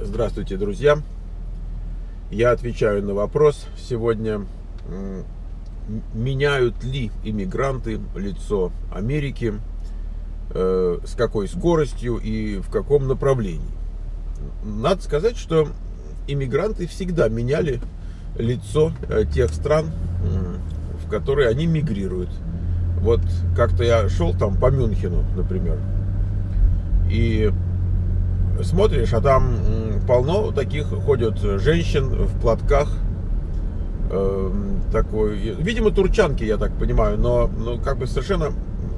Здравствуйте, друзья! Я отвечаю на вопрос сегодня, меняют ли иммигранты лицо Америки, с какой скоростью и в каком направлении. Надо сказать, что иммигранты всегда меняли лицо тех стран, в которые они мигрируют. Вот как-то я шел там по Мюнхену, например, и смотришь, а там полно таких ходят женщин в платках, такой, видимо, турчанки, я так понимаю, но как бы совершенно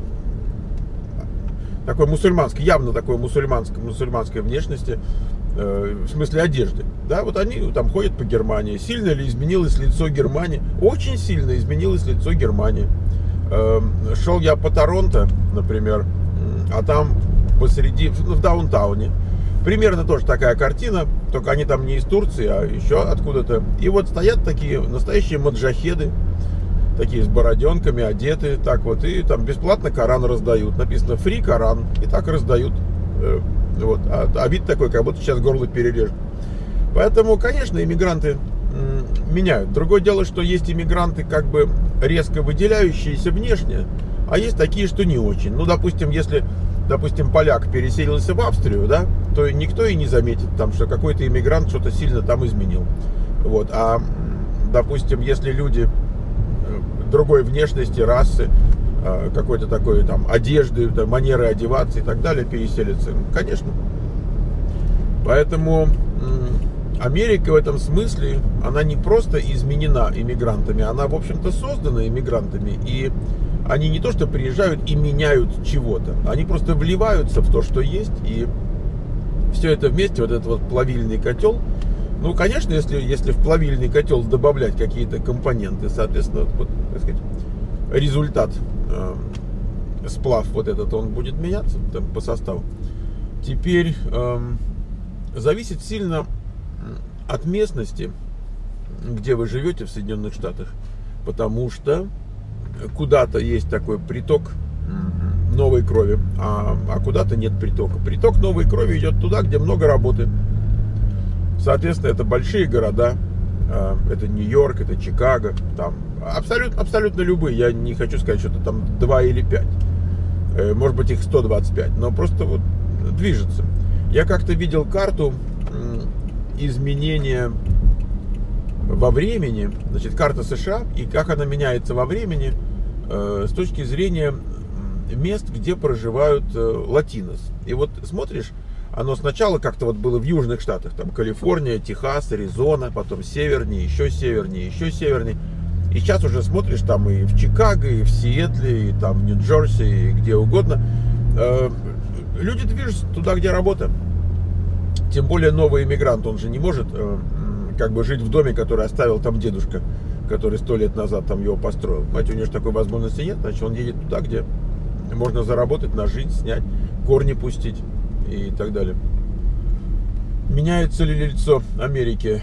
такой мусульманской, явно такой мусульманской внешности, в смысле одежды. Да, вот они там ходят по Германии. Сильно ли изменилось лицо Германии? Очень сильно изменилось лицо Германии. Шел я по Торонто, например, а там посреди, в даунтауне, примерно тоже такая картина, только они там не из Турции, а еще откуда-то. И вот стоят такие настоящие маджахеды, такие с бороденками, одеты, так вот, и там бесплатно Коран раздают. Написано «Фри Коран», и так раздают. Вот. А вид такой, как будто сейчас горло перережет. Поэтому, конечно, иммигранты меняют. Другое дело, что есть иммигранты, как бы резко выделяющиеся внешне, а есть такие, что не очень. Ну, допустим, если поляк переселился в Австрию, да, то никто и не заметит, там, что какой-то иммигрант что-то сильно там изменил. Вот. А, допустим, если люди другой внешности, расы, какой-то такой там одежды, там, манеры одеваться и так далее переселятся, конечно. Поэтому Америка в этом смысле, она не просто изменена иммигрантами, она, в общем-то, создана иммигрантами. И они не то что приезжают и меняют чего-то, они просто вливаются в то, что есть, и все это вместе, вот этот вот плавильный котел. Ну, конечно, если в плавильный котел добавлять какие-то компоненты, соответственно, вот, так сказать, результат, сплав вот этот, он будет меняться там, по составу. Теперь зависит сильно от местности, где вы живете в Соединенных Штатах, потому что куда-то есть такой приток новой крови, а куда-то нет притока. Приток новой крови идет туда, где много работы. Соответственно, это большие города, это Нью-Йорк, это Чикаго, там абсолютно любые. Я не хочу сказать, что это там 2 или 5, может быть, их 125, но просто вот движется. Я как-то видел карту изменения во времени, значит, карта США, и как она меняется во времени с точки зрения мест, где проживают латинос. И вот смотришь, оно сначала как-то вот было в южных штатах, там Калифорния, Техас, Аризона, потом севернее, еще севернее, еще севернее. И сейчас уже смотришь, там и в Чикаго, и в Сиэтле, и там в Нью-Джерси, и где угодно. Люди движутся туда, где работа. Тем более новый иммигрант, он же не может как бы жить в доме, который оставил там дедушка, который 100 лет назад там его построил. Знаете, у него же такой возможности нет, значит, он едет туда, где можно заработать, нажить, снять, корни пустить и так далее. Меняется ли лицо Америки?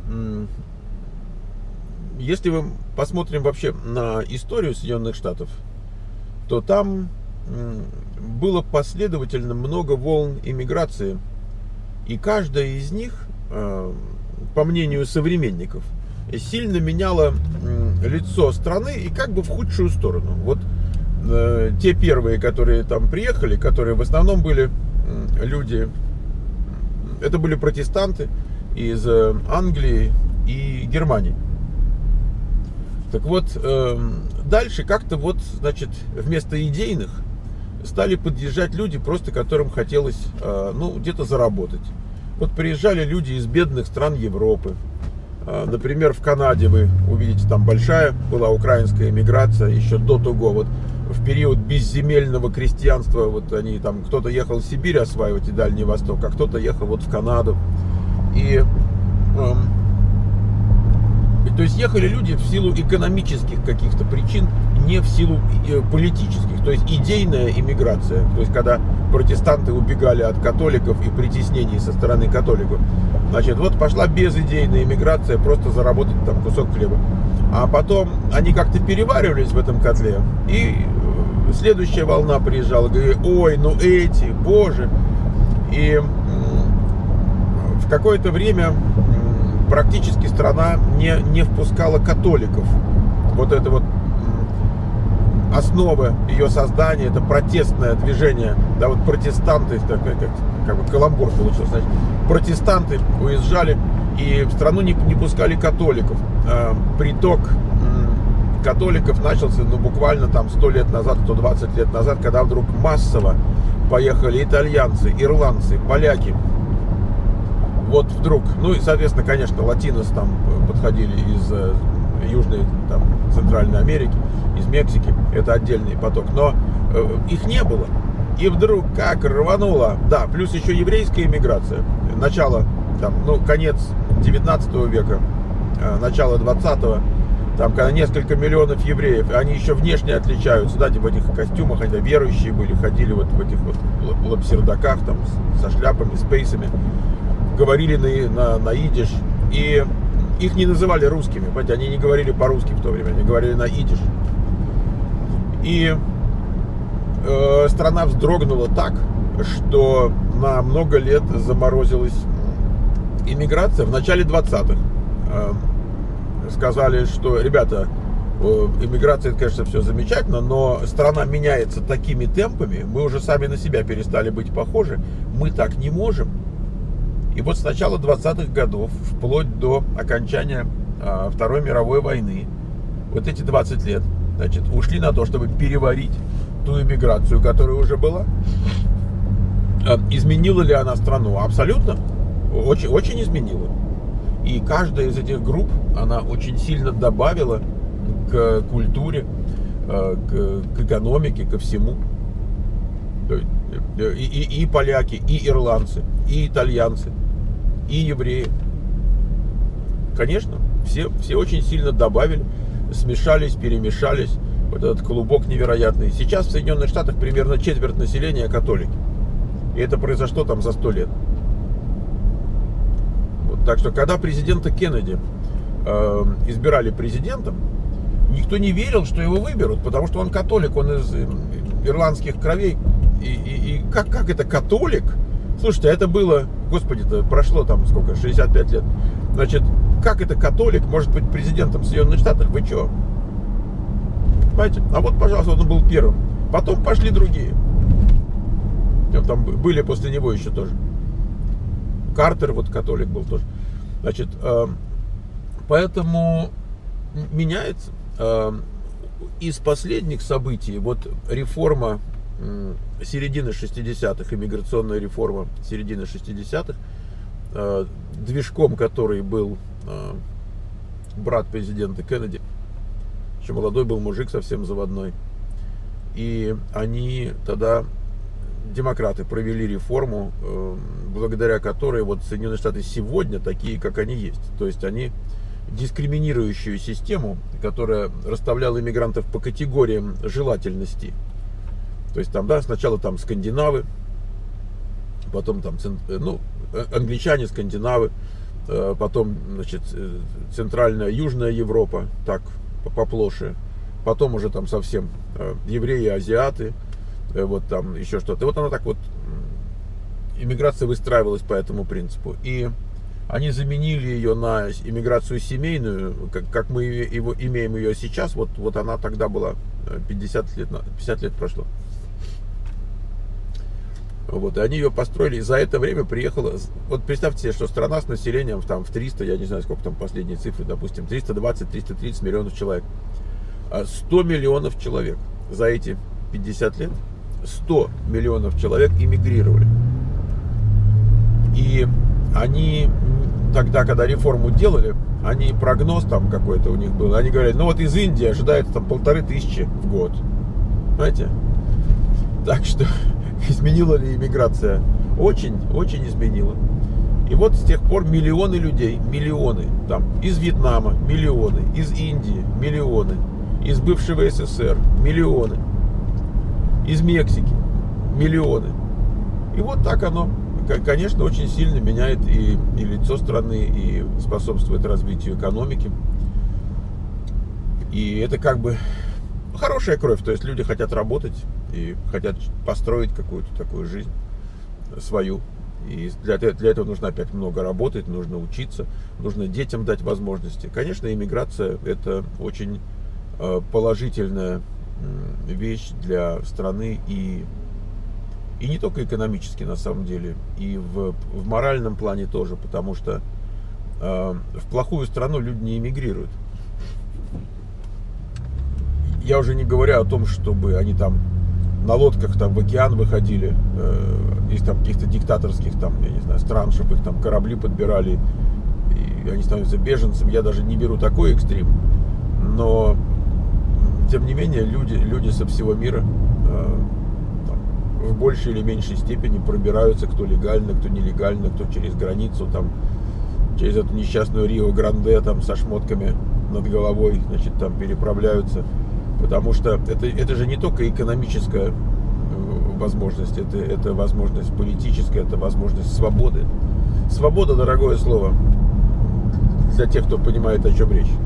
Если мы посмотрим вообще на историю Соединенных Штатов, то там было последовательно много волн иммиграции, и каждая из них, по мнению современников, сильно меняла лицо страны и как бы в худшую сторону. Вот те первые, которые там приехали, которые в основном были люди, это были протестанты из Англии и Германии. Так вот, дальше как-то вот, значит, вместо идейных стали подъезжать люди, просто которым хотелось, ну, где-то заработать. Вот приезжали люди из бедных стран Европы. Например, в Канаде вы увидите, там большая была украинская эмиграция еще до того. Вот в период безземельного крестьянства, вот они там, кто-то ехал в Сибирь осваивать и Дальний Восток, а кто-то ехал вот в Канаду. И то есть ехали люди в силу экономических каких-то причин, не в силу политических. То есть идейная иммиграция. То есть когда протестанты убегали от католиков и притеснений со стороны католиков. Значит, вот пошла безидейная иммиграция, просто заработать там кусок хлеба. А потом они как-то переваривались в этом котле. И следующая волна приезжала, говорит, ой, ну эти, боже. И в какое-то время практически страна не впускала католиков. Вот это вот основа ее создания, это протестное движение, да, вот протестанты, как бы каламбур получился, значит, протестанты уезжали и в страну не пускали католиков. Приток католиков начался, ну, буквально там 100 лет назад, 120 лет назад, когда вдруг массово поехали итальянцы, ирландцы, поляки. Вот вдруг, ну и, соответственно, конечно, латинос там подходили из Южной, там, Центральной Америки, из Мексики, это отдельный поток, но их не было. И вдруг как рвануло, да, плюс еще еврейская иммиграция, начало, там, ну, конец 19 века, начало 20-го, там, когда несколько миллионов евреев, они еще внешне отличаются, да, в этих костюмах, они верующие были, ходили вот в этих вот лапсердаках, там, со шляпами, с пейсами, говорили на идиш, и их не называли русскими, понимаете, они не говорили по-русски в то время, они говорили на идиш. И страна вздрогнула так, что на много лет заморозилась иммиграция. В начале 20-х сказали, что, ребята, иммиграция, это, конечно, все замечательно, но страна меняется такими темпами, мы уже сами на себя перестали быть похожи, мы так не можем. И вот с начала 20-х годов, вплоть до окончания Второй мировой войны, вот эти 20 лет, значит, ушли на то, чтобы переварить ту иммиграцию, которая уже была. Изменила ли она страну? Абсолютно. Очень, очень изменила. И каждая из этих групп, она очень сильно добавила к культуре, к экономике, ко всему. И поляки, и ирландцы, и итальянцы, и евреи. Конечно, все очень сильно добавили, смешались, перемешались. Вот этот клубок невероятный. Сейчас в Соединенных Штатах примерно четверть населения католики. И это произошло там за 100 лет. Вот, так что, когда президента Кеннеди избирали президентом, никто не верил, что его выберут, потому что он католик, он из ирландских кровей. И как это католик? Слушайте, это было, господи-то, прошло там сколько, 65 лет. Значит, как это католик может быть президентом Соединенных Штатов? Вы что? Понимаете? А вот, пожалуйста, он был первым. Потом пошли другие. Там были после него еще тоже. Картер, вот католик был тоже. Значит, поэтому меняется. Из последних событий, вот реформа середины 60-х, иммиграционная реформа середины 60-х, движком которой был брат президента Кеннеди, еще молодой был мужик, совсем заводной. И они тогда, демократы, провели реформу, благодаря которой вот Соединенные Штаты сегодня такие, как они есть. То есть они дискриминирующую систему, которая расставляла иммигрантов по категориям желательности. То есть там, да, сначала там скандинавы, потом там, ну, англичане, скандинавы, потом, значит, центральная, южная Европа, так, поплоше, потом уже там совсем евреи, азиаты, вот там еще что-то. И вот она так вот, иммиграция выстраивалась по этому принципу. И они заменили ее на иммиграцию семейную, как мы имеем ее сейчас. Вот она тогда была, 50 лет прошло. Вот, и они ее построили, и за это время приехало, вот представьте себе, что страна с населением там, в 300, я не знаю, сколько там последние цифры, допустим, 320-330 миллионов человек. 100 миллионов человек за эти 50 лет, 100 миллионов человек эмигрировали. И они тогда, когда реформу делали, они прогноз там какой-то у них был, они говорили, ну вот из Индии ожидается там 1500 в год. Понимаете? Так что изменила ли иммиграция? Очень, очень изменила. И вот с тех пор миллионы людей, миллионы, там, из Вьетнама миллионы, из Индии миллионы, из бывшего СССР миллионы, из Мексики миллионы. И вот так оно, конечно, очень сильно меняет и лицо страны, и способствует развитию экономики. И это как бы хорошая кровь, то есть люди хотят работать и хотят построить какую-то такую жизнь свою. И для этого нужно опять много работать, нужно учиться, нужно детям дать возможности. Конечно, иммиграция – это очень положительная вещь для страны и не только экономически на самом деле, и в моральном плане тоже, потому что в плохую страну люди не эмигрируют. Я уже не говорю о том, чтобы они там на лодках там в океан выходили из там каких-то диктаторских там, я не знаю, стран, чтобы их там корабли подбирали, и они становятся беженцами. Я даже не беру такой экстрим, но тем не менее люди со всего мира в большей или меньшей степени пробираются, кто легально, кто нелегально, кто через границу, там, через эту несчастную Рио-Гранде там со шмотками над головой, значит, там переправляются. Потому что это же не только экономическая возможность, это возможность политическая, это возможность свободы. Свобода — дорогое слово для тех, кто понимает, о чем речь.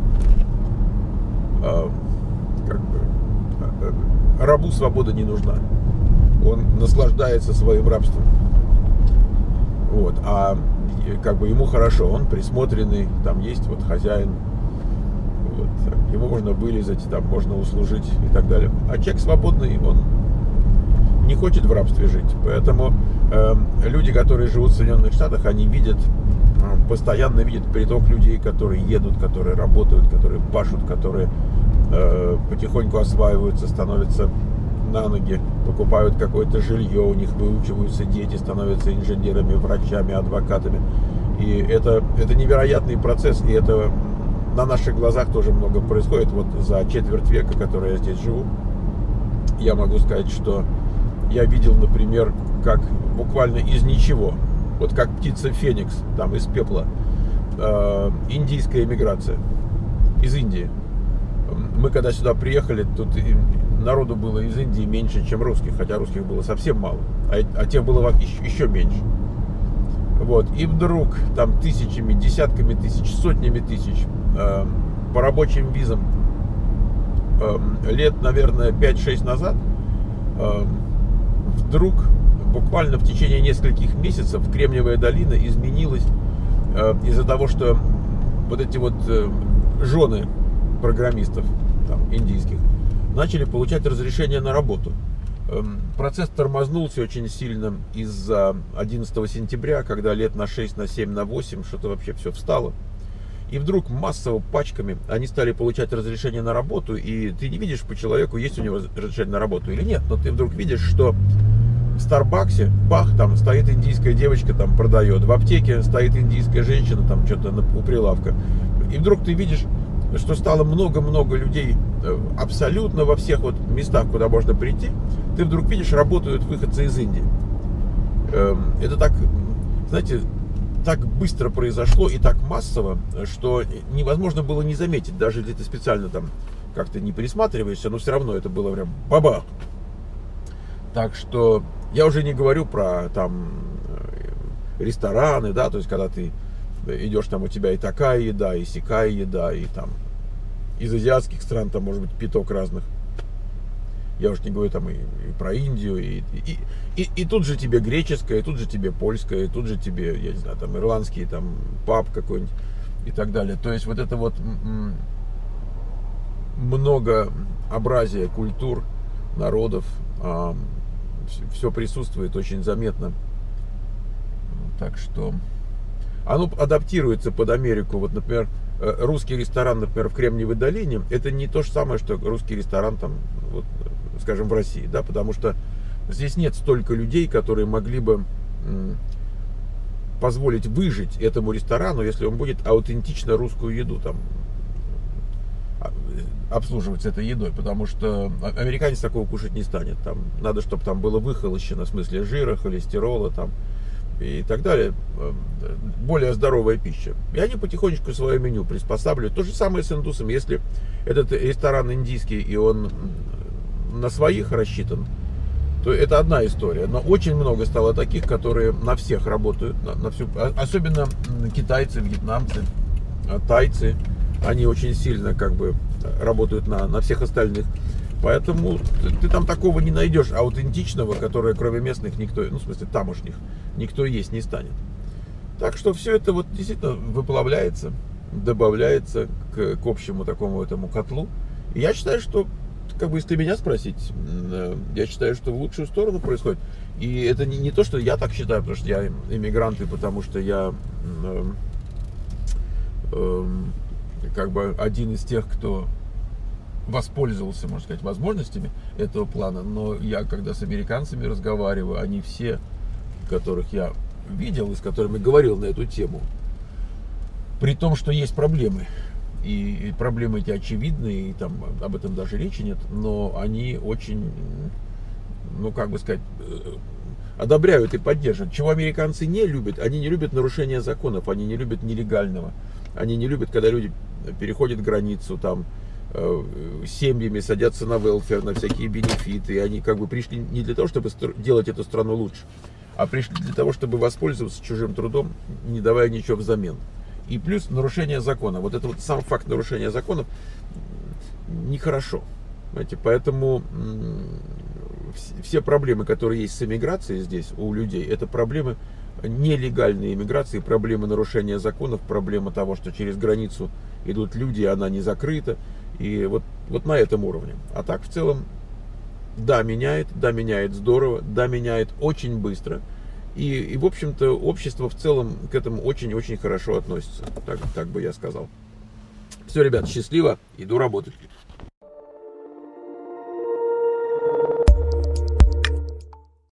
Рабу свобода не нужна. Он наслаждается своим рабством. Вот. А как бы ему хорошо, он присмотренный, там есть вот хозяин. Вот, ему можно вылезать, там можно услужить и так далее. А человек свободный, он не хочет в рабстве жить. Поэтому люди, которые живут в Соединенных Штатах, они постоянно видят приток людей, которые едут, которые работают, которые пашут, которые потихоньку осваиваются, становятся на ноги, покупают какое-то жилье, у них выучиваются дети, становятся инженерами, врачами, адвокатами. И это невероятный процесс, и это на наших глазах тоже много происходит. Вот за четверть века, который я здесь живу, я могу сказать, что я видел, например, как буквально из ничего, вот как птица Феникс, там из пепла, индийская эмиграция из Индии. Мы когда сюда приехали, тут народу было из Индии меньше, чем русских, хотя русских было совсем мало, а тех было еще меньше. Вот. И вдруг там тысячами, десятками тысяч, сотнями тысяч по рабочим визам лет, наверное, 5-6 назад вдруг буквально в течение нескольких месяцев Кремниевая долина изменилась из-за того, что вот эти вот жены программистов там, индийских начали получать разрешение на работу. Процесс тормознулся очень сильно из-за 11 сентября, когда лет на 6, на 7, на 8 что-то вообще все встало. И вдруг массово пачками они стали получать разрешение на работу, и ты не видишь по человеку, есть у него разрешение на работу или нет, но ты вдруг видишь, что в Старбаксе, бах, там стоит индийская девочка, там продает, в аптеке стоит индийская женщина, там что-то у прилавка. И вдруг ты видишь, что стало много-много людей абсолютно во всех вот местах, куда можно прийти. Ты вдруг видишь, работают выходцы из Индии. Это так, знаете, так быстро произошло и так массово, что невозможно было не заметить, даже если ты специально там как-то не присматриваешься, но все равно это было прям бабах. Так что я уже не говорю про там рестораны, да, то есть когда ты идешь, там у тебя и такая еда, и сякая еда, и там из азиатских стран там может быть пяток разных. Я уж не говорю там и про Индию, и тут же тебе греческое, и тут же тебе польское, и тут же тебе, я не знаю, там ирландский, там паб какой-нибудь и так далее. То есть вот это вот многообразие культур, народов, все присутствует очень заметно. Так что оно адаптируется под Америку. Вот, например, русский ресторан, например, в Кремниевой долине, это не то же самое, что русский ресторан там, вот, скажем, в России, да, потому что здесь нет столько людей, которые могли бы позволить выжить этому ресторану, если он будет аутентично русскую еду там обслуживать с этой едой, потому что американец такого кушать не станет. Там надо, чтобы там было выхолощено в смысле жира, холестерола там и так далее, более здоровая пища. И они потихонечку свое меню приспосабливают. То же самое с индусами. Если этот ресторан индийский, и он на своих рассчитан, то это одна история. Но очень много стало таких, которые на всех работают, на всю, особенно китайцы, вьетнамцы, тайцы. Они очень сильно как бы работают на всех остальных. Поэтому ты там такого не найдешь аутентичного, которое кроме местных никто, ну в смысле тамошних, никто есть не станет. Так что все это вот действительно выплавляется, добавляется к общему такому этому котлу. И я считаю, что, как бы, если меня спросить, я считаю, что в лучшую сторону происходит. И это не то, что я так считаю, потому что я иммигрант, и потому что я как бы один из тех, кто воспользовался, можно сказать, возможностями этого плана. Но я, когда с американцами разговариваю, они все, которых я видел и с которыми говорил на эту тему, при том, что есть проблемы, и проблемы эти очевидны, и там об этом даже речи нет, но они очень, ну как бы сказать, одобряют и поддерживают. Чего американцы не любят? Они не любят нарушения законов, они не любят нелегального, они не любят, когда люди переходят границу, там семьями садятся на велфер, на всякие бенефиты, и они как бы пришли не для того, чтобы делать эту страну лучше, а пришли для того, чтобы воспользоваться чужим трудом, не давая ничего взамен. И плюс нарушение закона. Вот это вот сам факт нарушения законов нехорошо. Понимаете? Поэтому все проблемы, которые есть с эмиграцией здесь у людей, это проблемы нелегальной эмиграции, проблемы нарушения законов, проблема того, что через границу идут люди, и она не закрыта. И вот на этом уровне. А так в целом, да, меняет здорово, да, меняет очень быстро. И в общем-то, общество в целом к этому очень-очень хорошо относится. Так бы я сказал. Все, ребят, счастливо, иду работать.